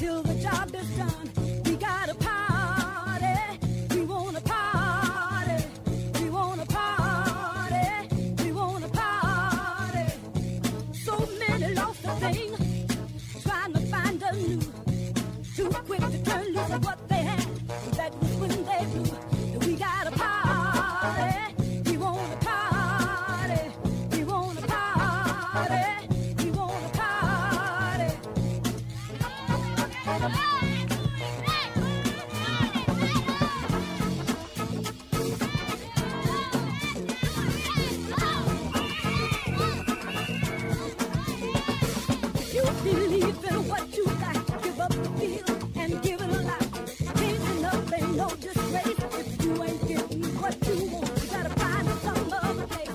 till the job is done. We got a party, we wanna party, we wanna party, we wanna party. So many lost a thing, trying to find a new. Too quick to turn loose of what they had, that was when they blew. We got a party, we wanna party, we wanna party, we wanna party. You believe in what you got, give up the feel and give it a lot. Changing up ain't no disgrace. If you ain't getting what you want, you gotta find some other place.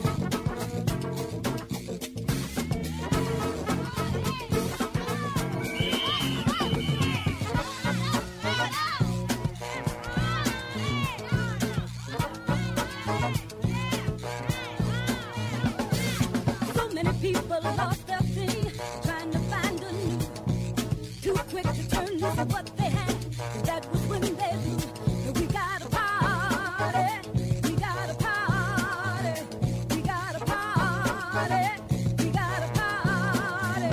So many people lost their thing, trying to find a new. Too quick to turn loose of what they had, that was when they blew. We got a party, we got a party, we got a party, we got a party.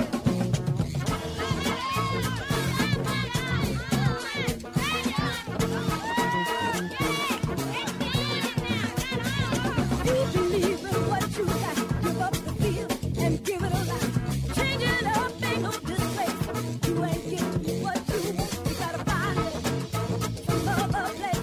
You believe in what you got, give up the feel and give it a lot. Change it up, ain't no disgrace. You ain't getting what you want, you gotta find it some other place.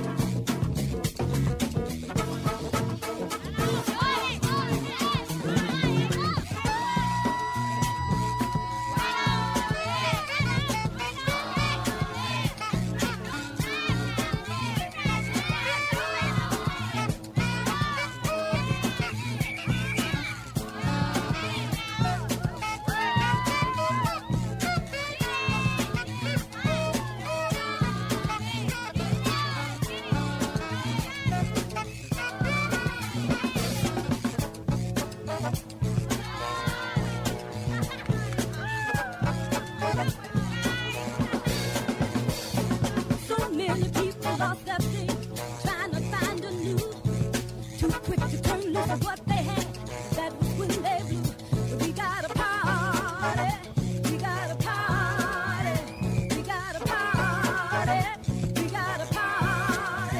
So many people lost their thing, trying to find a new. Too quick to turn loose of what they had, that was when they blew. We got a party, we got a party, we got a party, we got a party.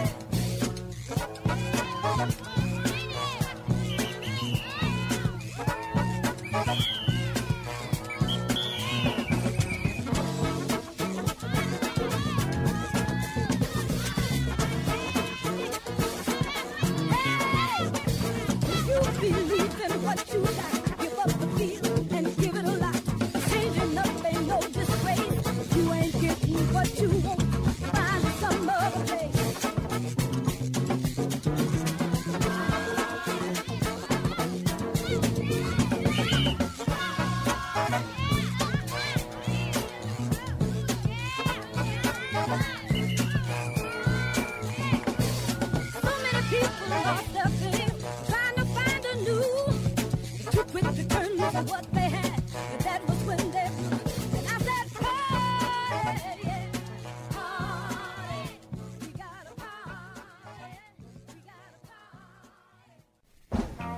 You believe in what you got, give up the feel and give it a lot. Changing up ain't no disgrace. You ain't getting what you want, find some other place. So many people lost their thing, trying to find a new. Too quick to turn loose of what they had, but that was when they blew. And I said, party, yeah, party. We got a party, we got a party.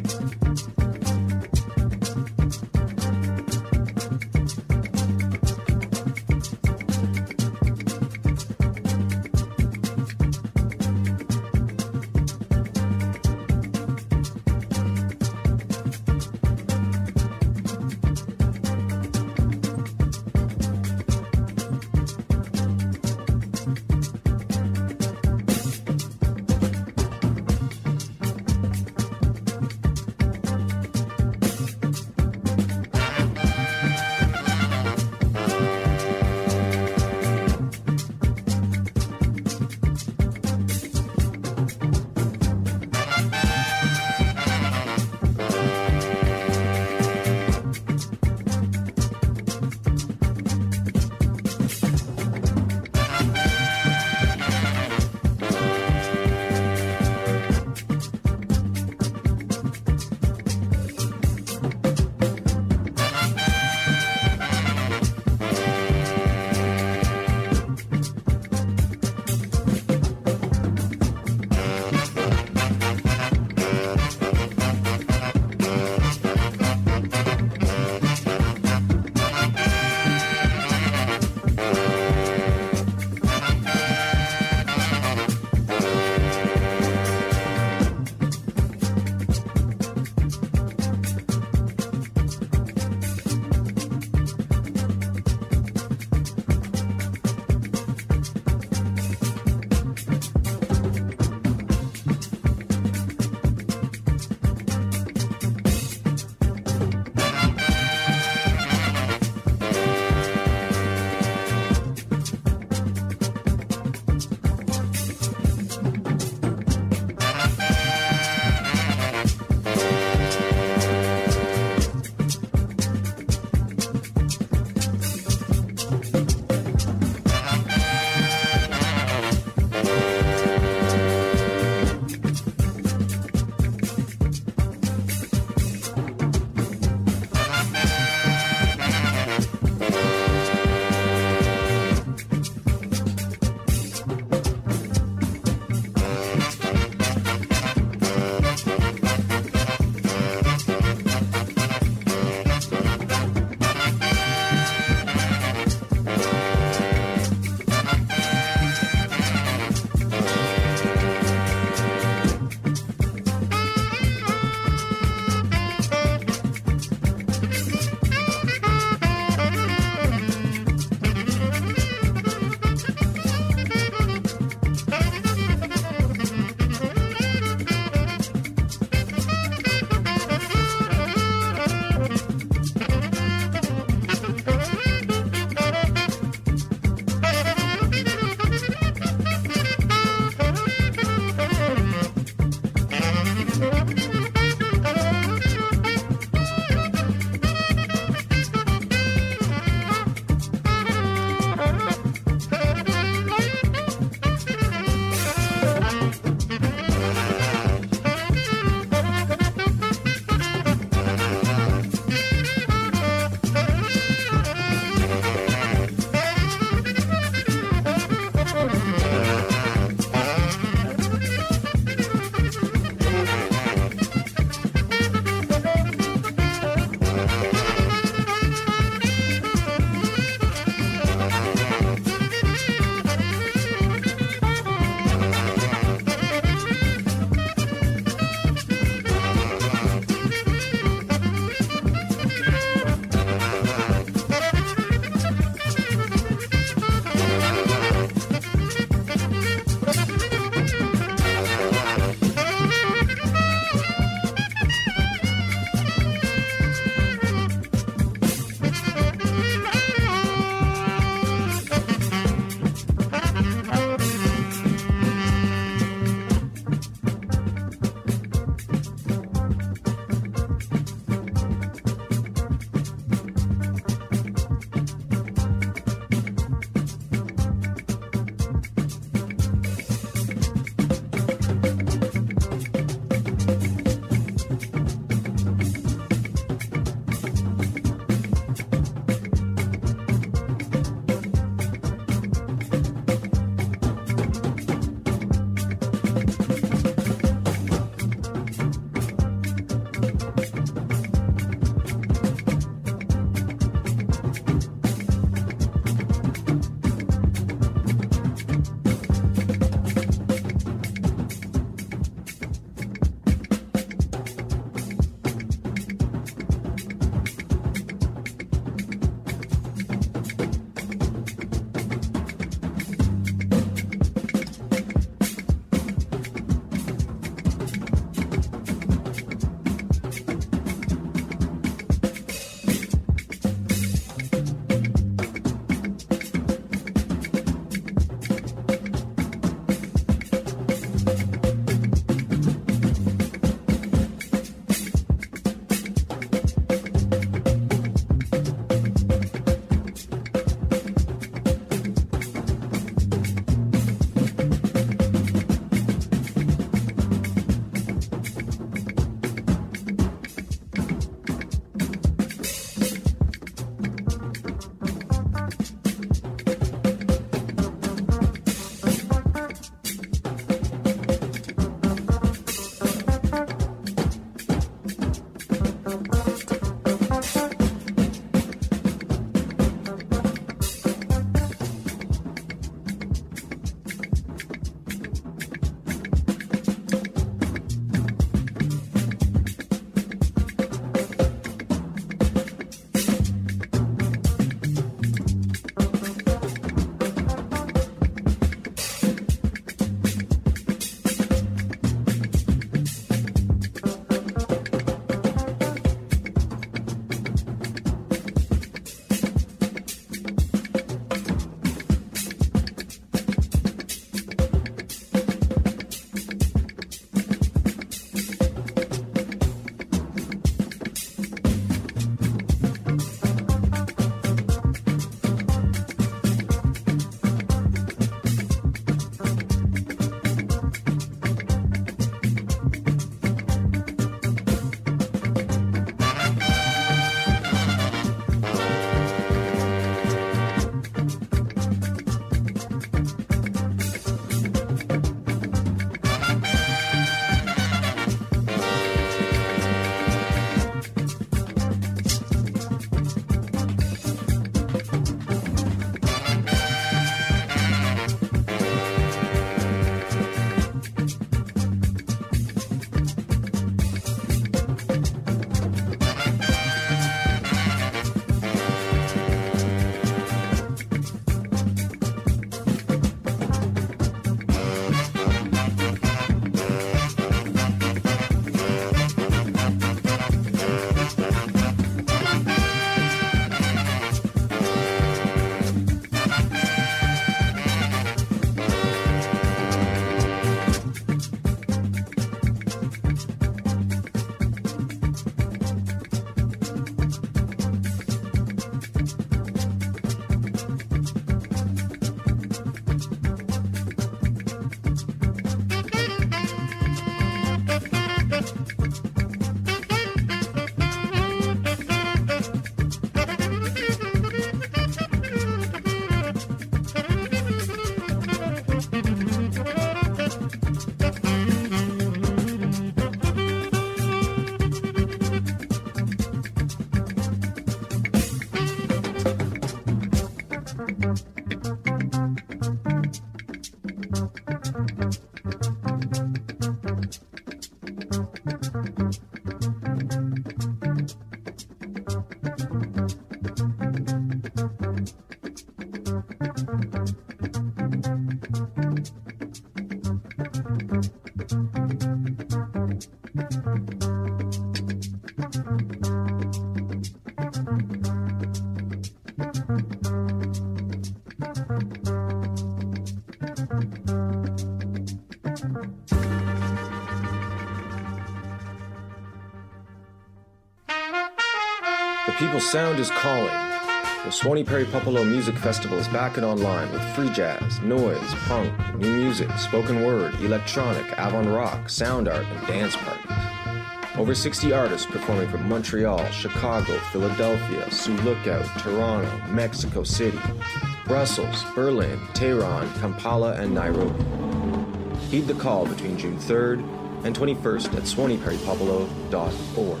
The People's Sound is calling. The Swanee Prairie Popolo Music Festival is back and online with free jazz, noise, punk, new music, spoken word, electronic, avant-rock, sound art, and dance parties. Over 60 artists performing from Montreal, Chicago, Philadelphia, Sioux Lookout, Toronto, Mexico City, Brussels, Berlin, Tehran, Kampala, and Nairobi. Heed the call between June 3rd and 21st at SwaneePrairiePopolo.org.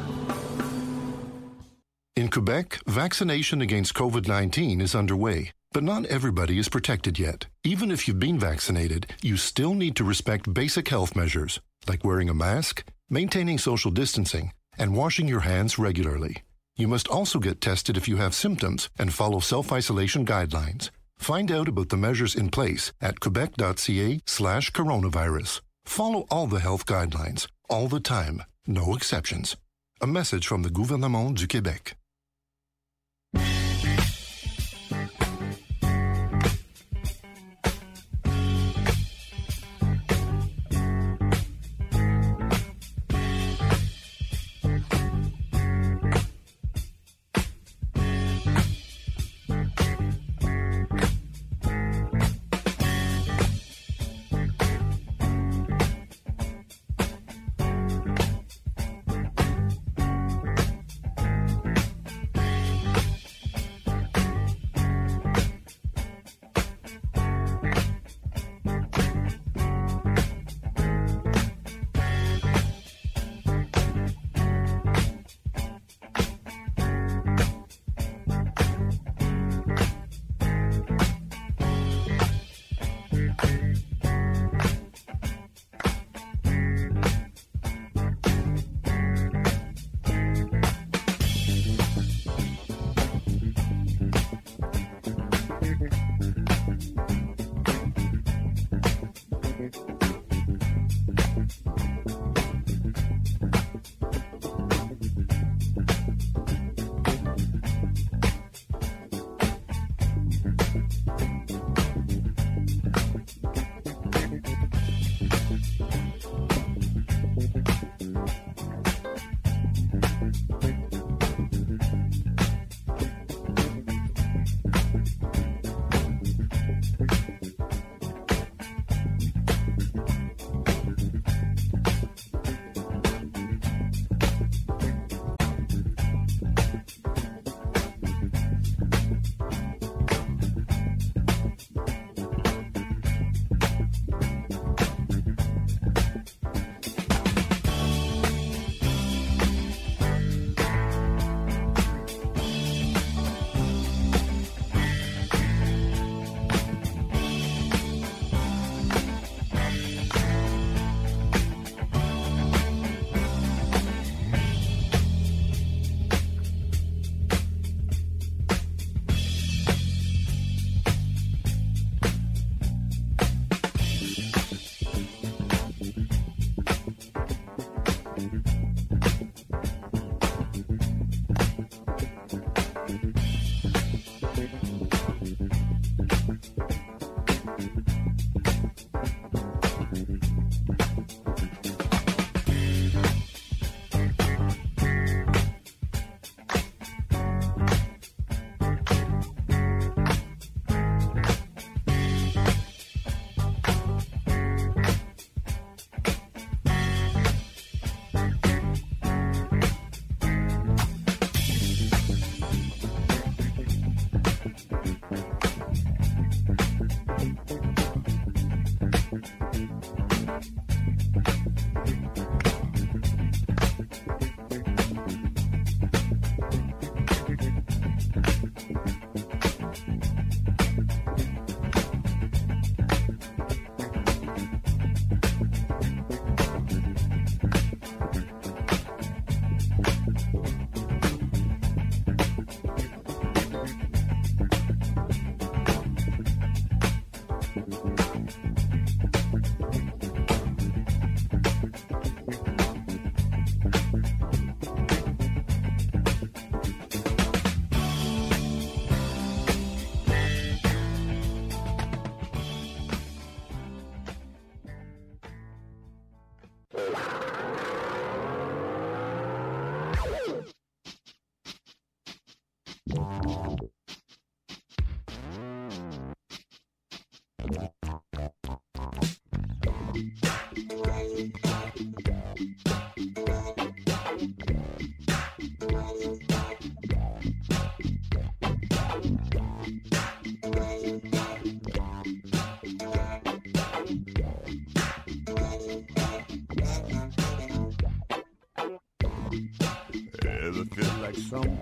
In Quebec, vaccination against COVID-19 is underway, but not everybody is protected yet. Even if you've been vaccinated, you still need to respect basic health measures, like wearing a mask, maintaining social distancing, and washing your hands regularly. You must also get tested if you have symptoms and follow self-isolation guidelines. Find out about the measures in place at quebec.ca/coronavirus. Follow all the health guidelines, all the time, no exceptions. A message from the Gouvernement du Québec.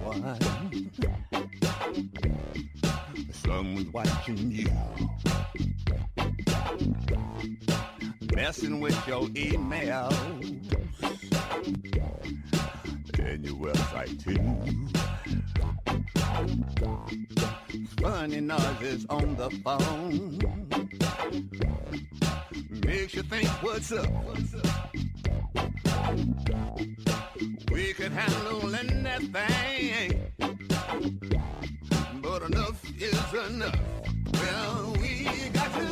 one. Someone's watching you, messing with your email and your website too. Funny noises on the phone makes you think, what's up? We could handle anything, but enough is enough. Well, we got to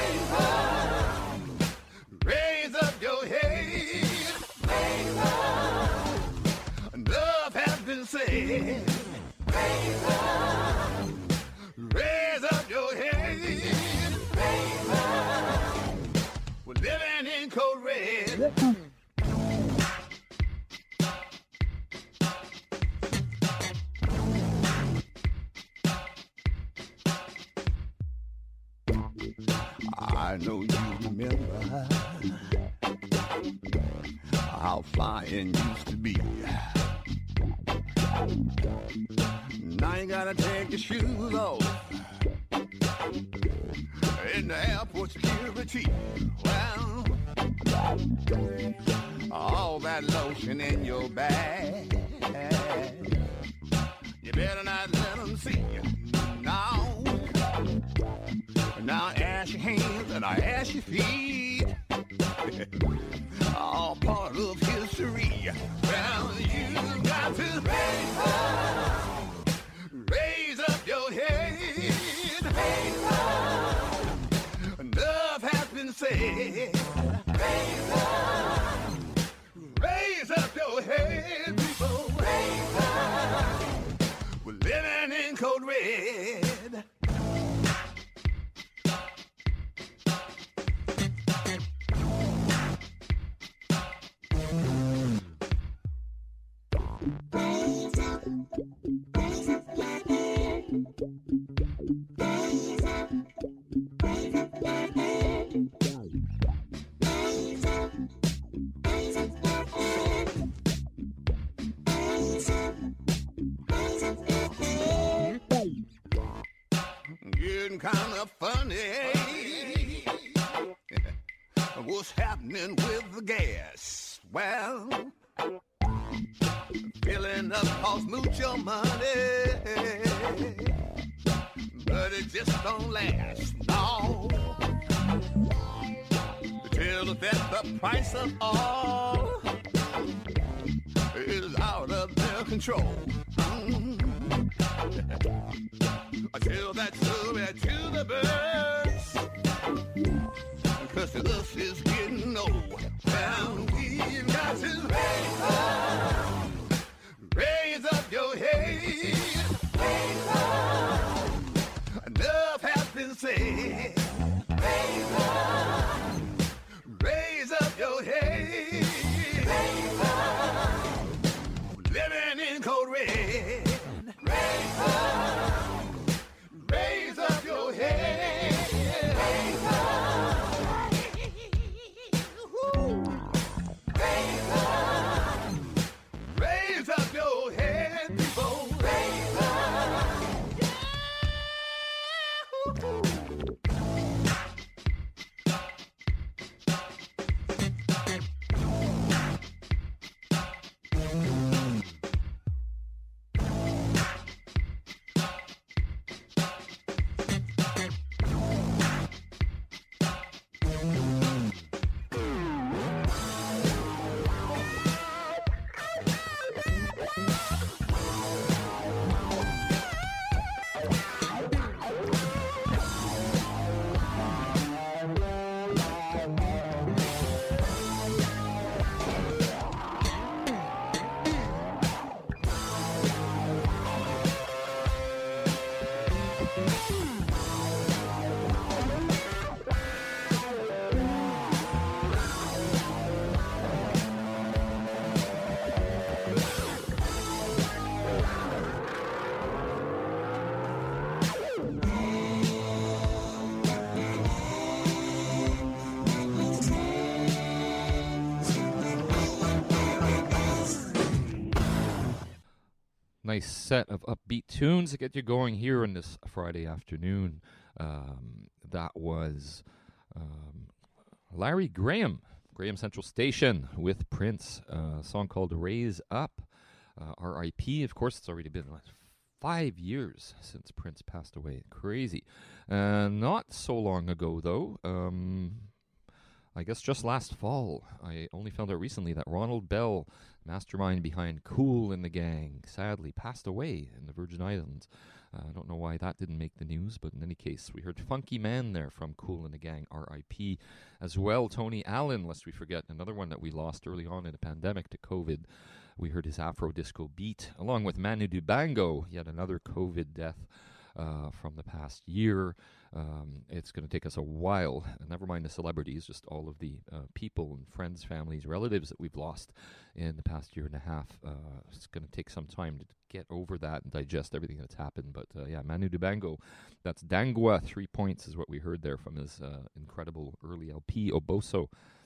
raise up your head. Enough has been said. Raise up your head. We're living in code red. I know you remember how flying used to be. Now you gotta take your shoes off in the airport security. Well, all that lotion in your bag, you better not let them see you. Now ash your hands and I ash your feet. All part of history. Well, you got to raise up your head. Enough has been said. Raise up your head, people. We're living in code red. Getting kind of funny. What's happening with the gas? Well, filling up costs mucho money, but it just don't last long. Till that the price of all is out of their control. Until that's over to the birds, cause the earth is getting old. Well, we've got to raise up your head. Enough has been said. Raise up your head. Living in code red. Raise up your head. Raise up your head, people. Raise up. Nice set of upbeat tunes to get you going here on this Friday afternoon. That was Larry Graham Central Station with Prince, a song called Raise Up, R.I.P. Of course, it's already been 5 years since Prince passed away. Crazy. Not so long ago, though. I guess just last fall, I only found out recently that Ronald Bell, mastermind behind Kool and the Gang, sadly passed away in the Virgin Islands. I don't know why that didn't make the news, but in any case, we heard Funky Man there from Kool and the Gang, R.I.P. As well, Tony Allen, lest we forget, another one that we lost early on in the pandemic to COVID. We heard his Afro Disco beat, along with Manu Dibango, yet another COVID death from the past year. It's going to take us a while, never mind the celebrities, just all of the people and friends, families, relatives that we've lost in the past year and a half. It's going to take some time to get over that and digest everything that's happened. But yeah, Manu Dibango, that's Dangwa, 3 points is what we heard there from his incredible early LP, Oboso.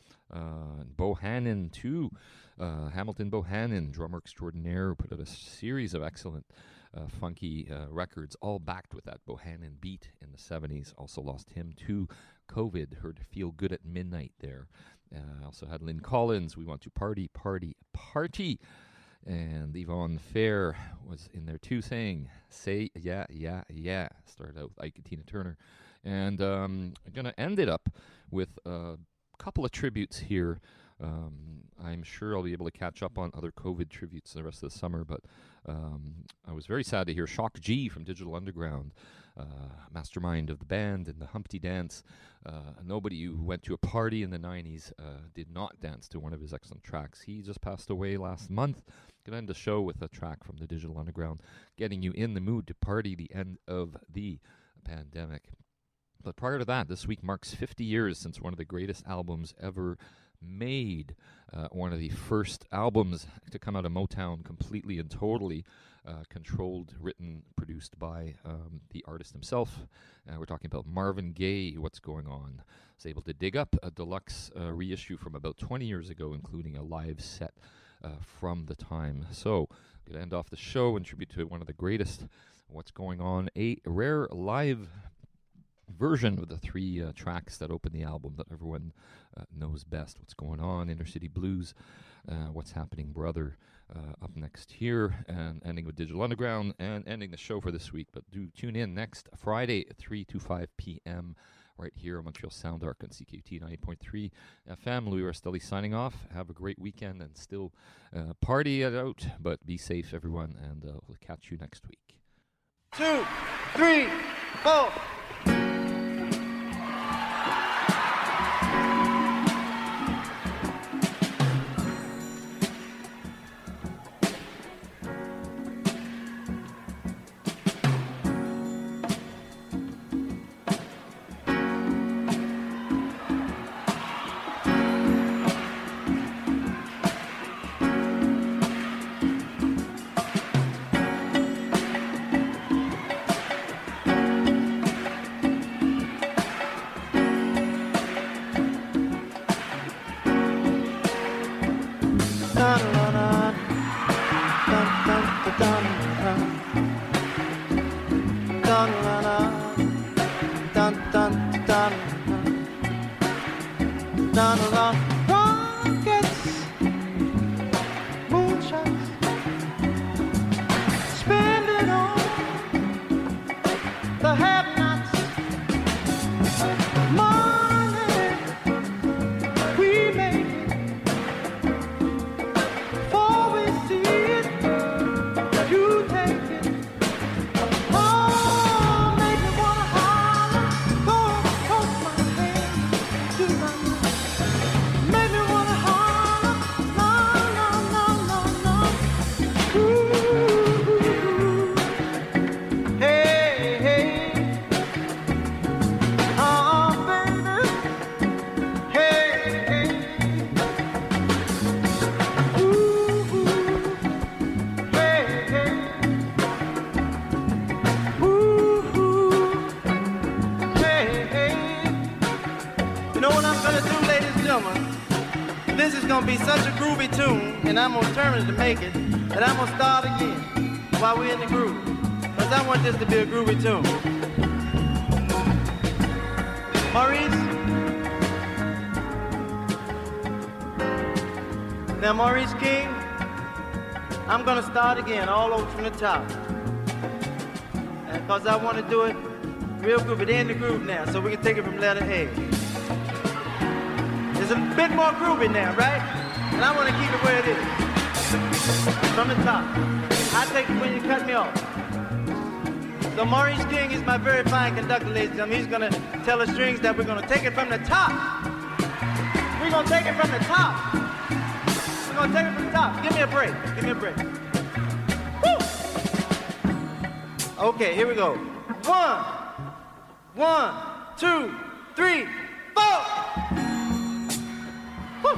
Bohannon too, Hamilton Bohannon, drummer extraordinaire, put out a series of excellent funky records, all backed with that Bohannon beat in the 70s. Also lost him to COVID. Heard Feel Good at Midnight there. Also had Lynn Collins, We Want to Party, Party, Party. And Yvonne Fair was in there too, saying, Say Yeah, Yeah, Yeah. Started out with Ike and Tina Turner. And I'm going to end it up with a couple of tributes here. I'm sure I'll be able to catch up on other COVID tributes the rest of the summer, but I was very sad to hear Shock G from Digital Underground, mastermind of the band and the Humpty Dance. Nobody who went to a party in the 90s did not dance to one of his excellent tracks. He just passed away last month. Gonna end the show with a track from the Digital Underground, getting you in the mood to party the end of the pandemic. But prior to that, this week marks 50 years since one of the greatest albums ever made. One of the first albums to come out of Motown, completely and totally controlled, written, produced by the artist himself. We're talking about Marvin Gaye, What's Going On. I was able to dig up a deluxe reissue from about 20 years ago, including a live set from the time. So, going to end off the show in tribute to one of the greatest, What's Going On, a rare live version of the 3 tracks that open the album that everyone knows best. What's Going On, Inner City Blues, What's Happening Brother, up next here, and ending with Digital Underground, and ending the show for this week. But do tune in next Friday at 3 to 5 p.m. right here on Montreal Sound Arc on CKUT 90.3 FM. Louis Rastelli signing off. Have a great weekend and still party it out, but be safe, everyone, and we'll catch you next week. 2, 3, 4. This is gonna be such a groovy tune, and I'm determined to make it, and I'm gonna start again. while we're in the groove. Because I want this to be a groovy tune. Maurice? Now, Maurice King, I'm going to start again all over from the top. Because I want to do it real groovy. They're in the groove now, so we can take it from letter A. It's a bit more groovy now, right? And I want to keep it where it is. From the top. I take it when you cut me off. So Maurice King is my very fine conductor, ladies and gentlemen. He's going to tell the strings that we're going to take it from the top. We're going to take it from the top. We're going to take it from the top. Give me a break. Give me a break. Woo! Okay, here we go. 1, 2, 3, 4. Woo!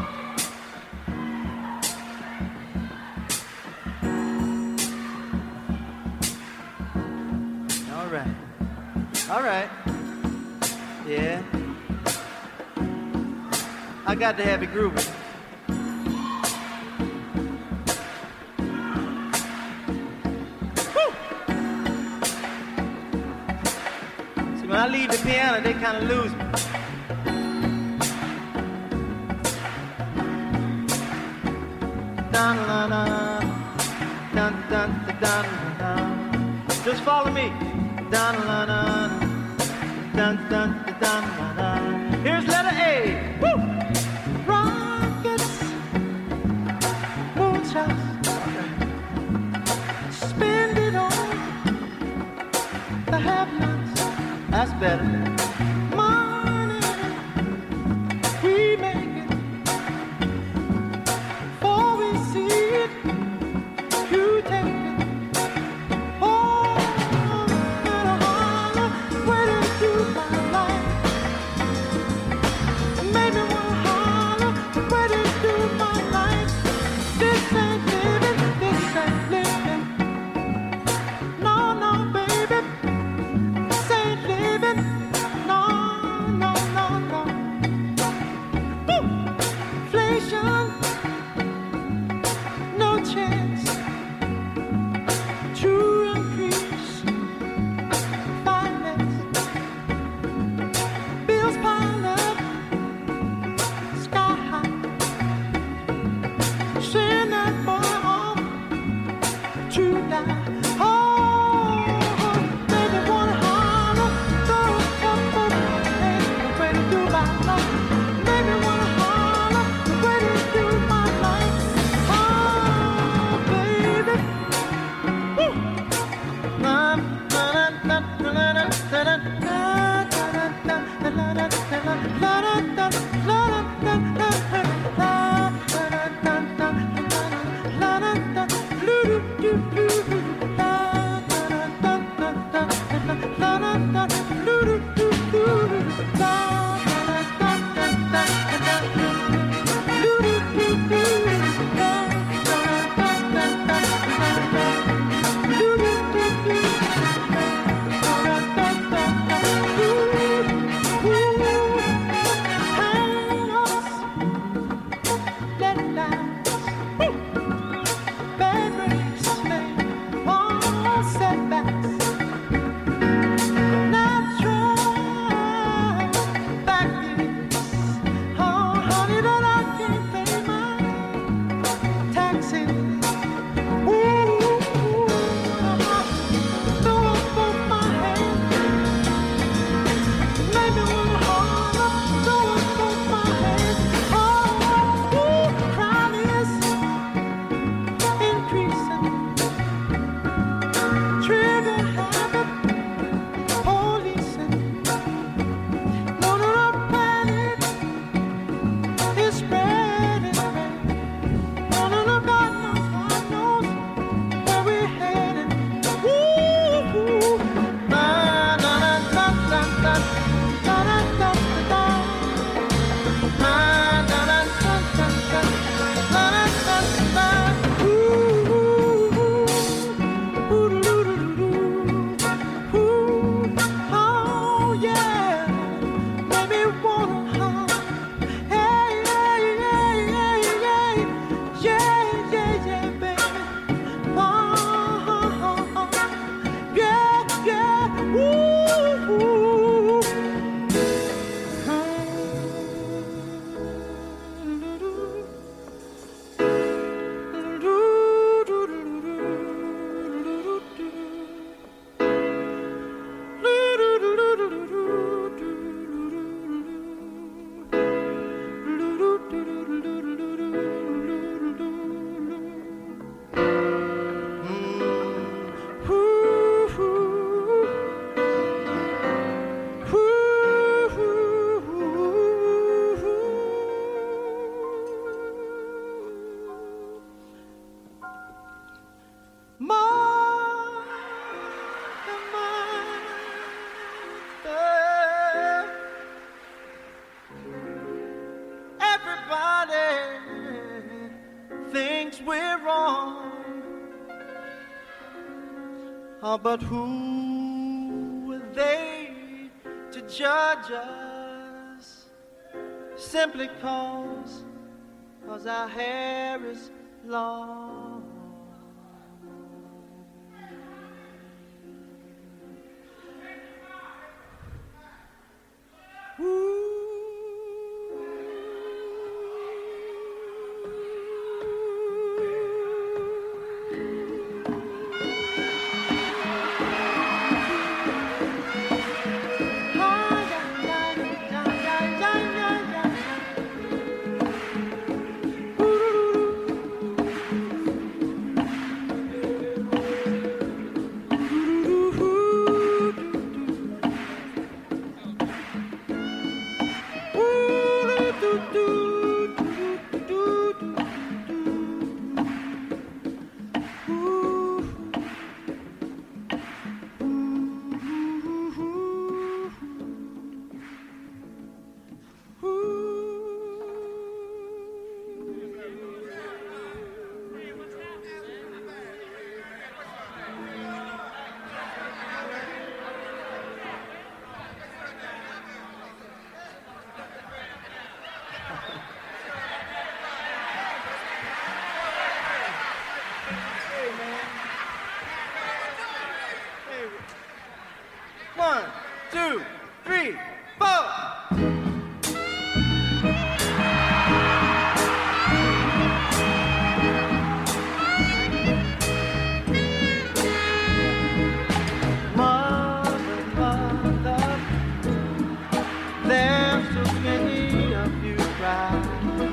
All right. Yeah. I got to have it groovy. Woo! See, when I leave the piano, they kind of lose me. Dun dun dun dun dun dun dun. Just follow me. Dun dun dun dun dun dun dun. Here's letter A. Woo! Rockets, moonshots, spend it on the have-nots. That's better. Money, we make it. Before we see it, you take it. Trigger But who are they to judge us? Simply cause our hair is long. Ooh. One, two, three, four. Mother, mother, there's so many of you cry.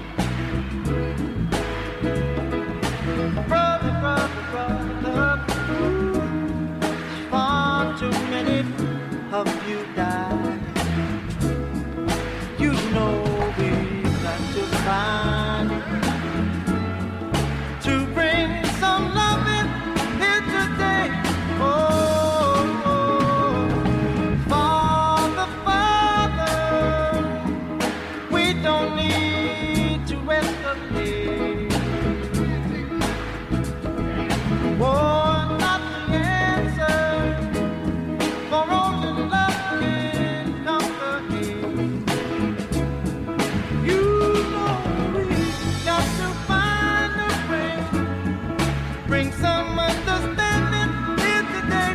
Brother, brother, brother, far too many of you die. You know we've got to find to bring some loving here today. Oh, oh. Father, Father, we don't need to escalate. Oh, not the answer, for only love can conquer hate. You know we got to find a way, bring some understanding here today.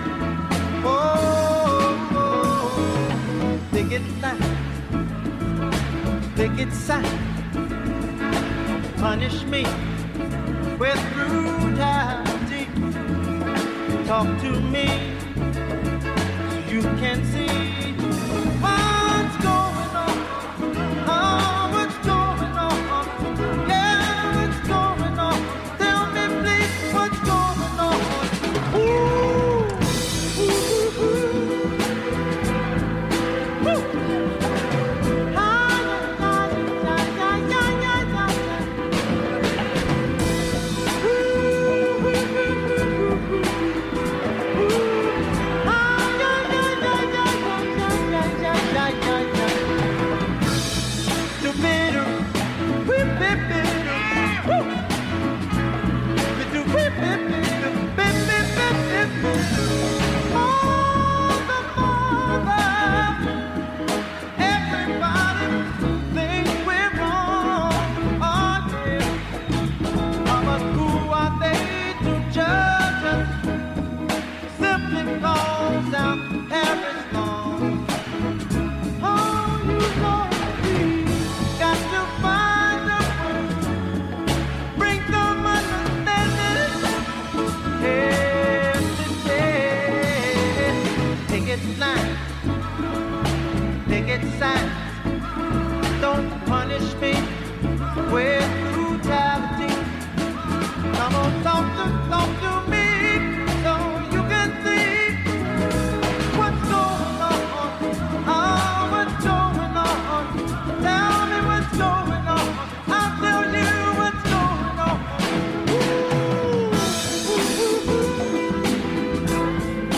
Oh, oh. Think it's time, think it's time, punish me with brutality. Talk to me so you can see what's going on. Oh, what's going on? Yeah, what's going on? Tell me please what's going on. Ooh, ooh, ooh, ooh. Ah, yeah, yeah, yeah, yeah, yeah, yeah. Ooh, ooh, ooh, ooh, ooh. Don't punish me with brutality. Come on, talk to me so you can see what's going on. Oh, what's going on? Tell me what's going on. I'll tell you what's going on. Ooh, ooh, ooh, ooh.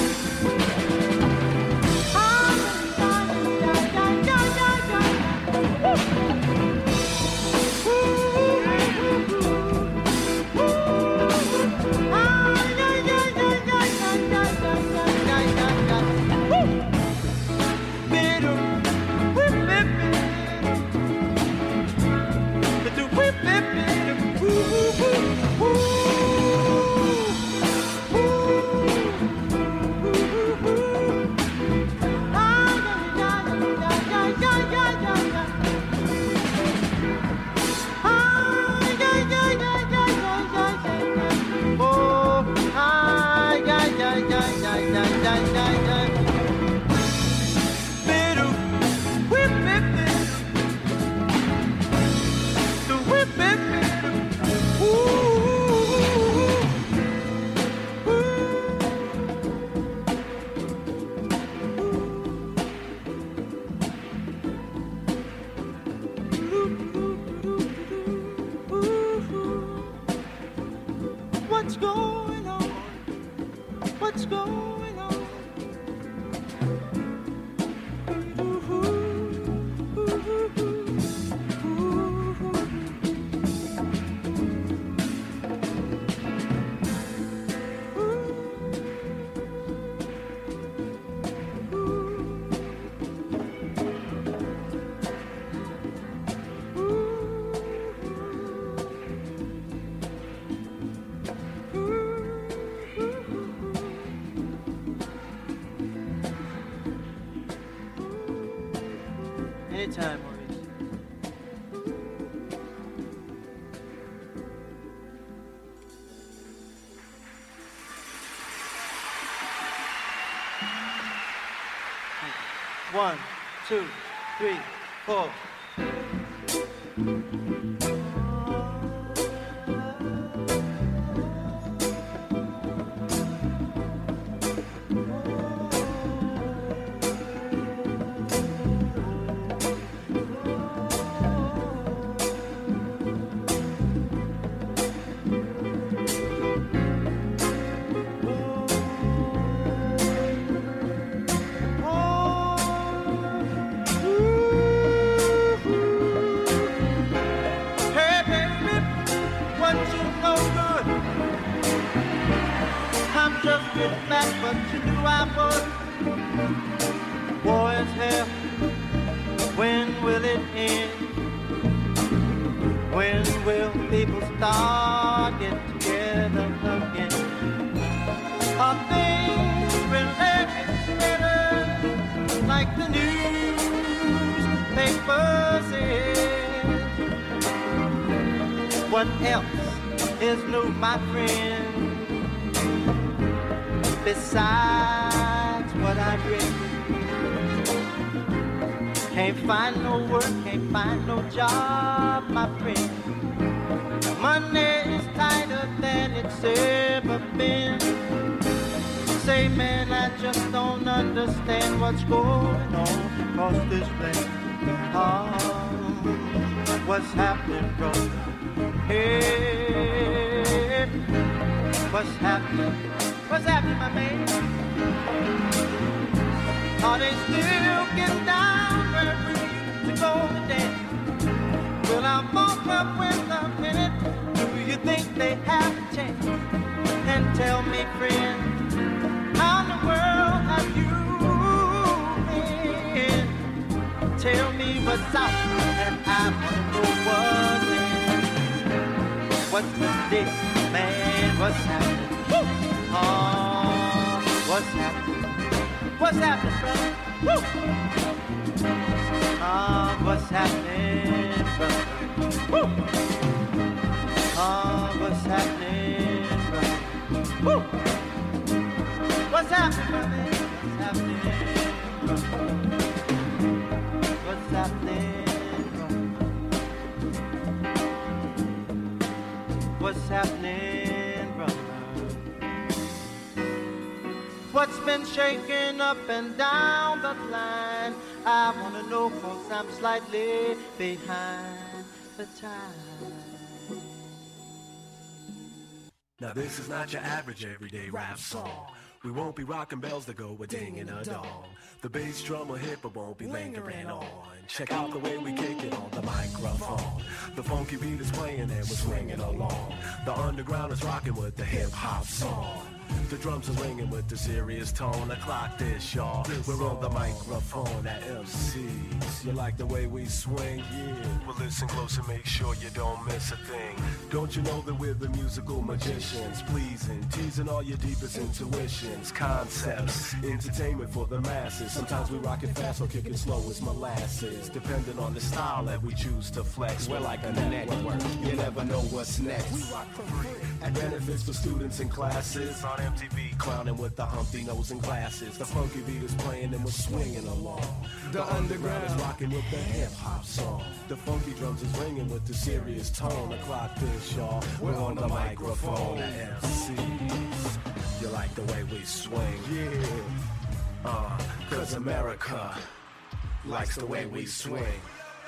Ah, yeah, yeah, yeah, yeah, yeah. Ooh. Ooh. Anytime, Maurice. One, two, three, four. What else is new, my friend, besides what I've written? Can't find no work, can't find no job, my friend. Money is tighter than it's ever been. Say, man, I just don't understand what's going on across this land. What's happening, brother? Hey, what's happening? What's happening, my man? Are they still getting down where we used to go to dance? Well, I'm woke up with a minute. Do you think they have a chance? And tell me, friend, how in the world have you been? Tell me what's out, and I want to know what's in. What's the deal, man? What's happening? Woo! What's happening? What's happening, brother? Woo! What's happening, brother? Woo! What's happening, brother? Woo! What's happening, brother? What's happening, brother? What's happening? What's happening, brother? What's been shaking up and down the line? I wanna know, 'cause I'm slightly behind the time. Now this is not your average everyday rap song. We won't be rocking bells that go a ding and a dong. The bass drum or hip won't be lingering on. Check out the way we kick it on the microphone. The funky beat is playing and we're swinging along. The underground is rocking with the hip-hop song. The drums are ringing with the serious tone. The clock this, y'all. We're on the microphone at MCs. You like the way we swing? Yeah. Well, listen close and make sure you don't miss a thing. Don't you know that we're the musical magicians? Pleasing, teasing all your deepest intuitions, concepts, entertainment for the masses. Sometimes we rock it fast or kick it slow as molasses. Depending on the style that we choose to flex. We're like a network. You never know what's next. We rock for free. Benefits for students and classes. on MTV, clowning with the Humpty nose and glasses. The funky beat is playing and we're swinging along. The underground is rocking with the hip-hop song. The funky drums is ringing with the serious tone. The clock is, y'all. We're on the microphone. The MCs, you like the way we swing? Yeah. 'Cause America likes the way we swing.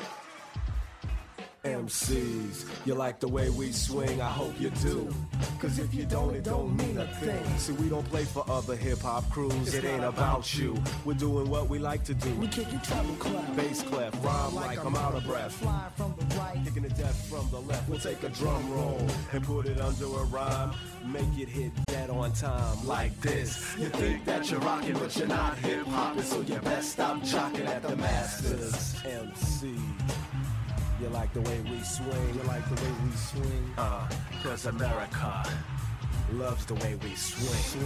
MCs, you like the way we swing? I hope you do. 'Cause if you don't, it don't mean a thing. See, we don't play for other hip-hop crews. It ain't about you. We're doing what we like to do. We kick it treble clef, Bass clef, rhyme like I'm out of breath. fly from the right. Kicking it death from the left. We'll take a drum roll and put it under a rhyme. Make it hit dead on time like this. You think that you're rocking, but you're not hip-hopping. So you best stop jocking at the masters. MC, you like the way we swing? You like the way we swing? 'Cause America loves the way we swing.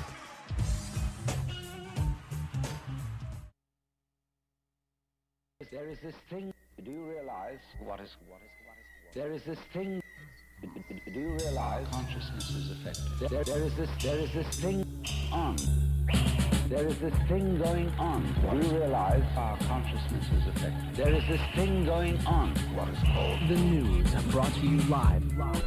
There is this thing, do you realize what is there is this thing, do you realize consciousness is affected? There is this thing on. There is this thing going on. Do you realize our consciousness is affected? There is this thing going on. What is called the news, brought to you live.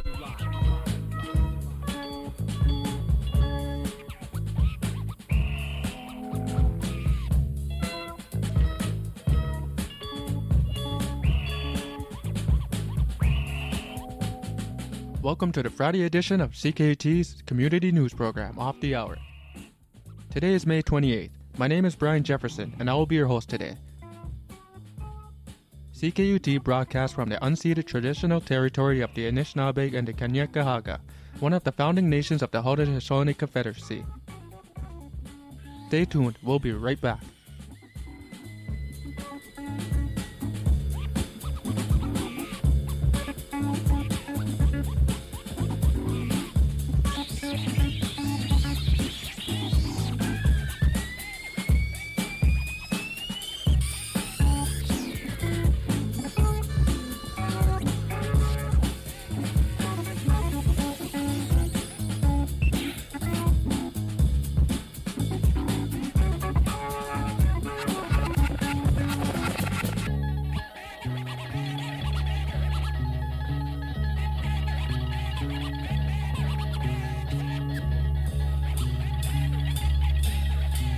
Welcome to the Friday edition of CKUT's community news program, Off the Hour. Today is May 28th. My name is Brian Jefferson, and I will be your host today. CKUT broadcasts from the unceded traditional territory of the Anishinaabe and the Kanien'kehá:ka, one of the founding nations of the Haudenosaunee Confederacy. Stay tuned, we'll be right back.